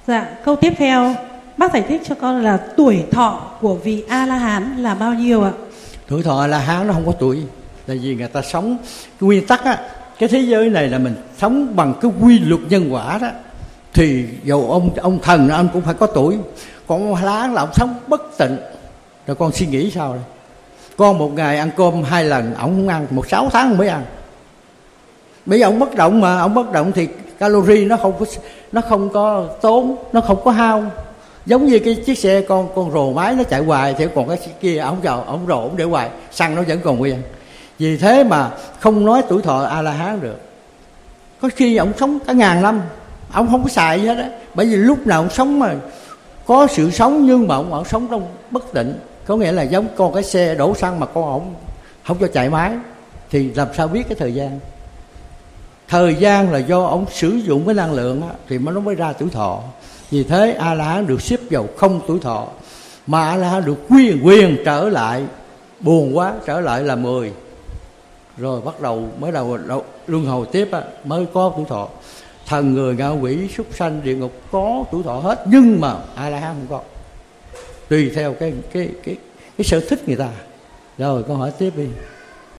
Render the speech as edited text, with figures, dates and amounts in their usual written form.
Dạ, câu tiếp theo, bác giải thích cho con là tuổi thọ của vị A-la-hán là bao nhiêu ạ? Tuổi thọ A-la-hán nó không có tuổi. Tại vì người ta sống cái nguyên tắc á, cái thế giới này là mình sống bằng cái quy luật nhân quả đó. Thì dầu ông thần anh cũng phải có tuổi. Còn ông A-la-hán là ông sống bất tịnh. Rồi con suy nghĩ sao đây? Con một ngày ăn cơm 2 lần, ông không ăn, 6 tháng mới ăn. Bây giờ ông bất động mà, ông bất động thì calorie nó không có tốn, nó không có hao. Giống như cái chiếc xe con rồ máy nó chạy hoài, thì còn cái kia ông rồ ông để hoài, xăng nó vẫn còn nguyên. Vì thế mà không nói tuổi thọ A-la-hán được. Có khi ông sống cả 1000 năm, ông không có xài gì hết á. Bởi vì lúc nào ông sống mà có sự sống, nhưng mà ông sống trong bất tịnh. Có nghĩa là giống con cái xe đổ xăng mà con không cho chạy máy, thì làm sao biết cái thời gian. Thời gian là do ông sử dụng cái năng lượng á, thì nó mới ra tuổi thọ. Vì thế A-la-hán được xếp vào không tuổi thọ. Mà A-la-hán được quyền trở lại. Buồn quá, trở lại là 10. Rồi bắt đầu mới đầu luân hồi tiếp á, mới có tuổi thọ. Thần, người, ngạ quỷ, súc sanh, địa ngục có tuổi thọ hết, nhưng mà A-la-hán không có. Tùy theo cái sở thích người ta. Rồi con hỏi tiếp đi.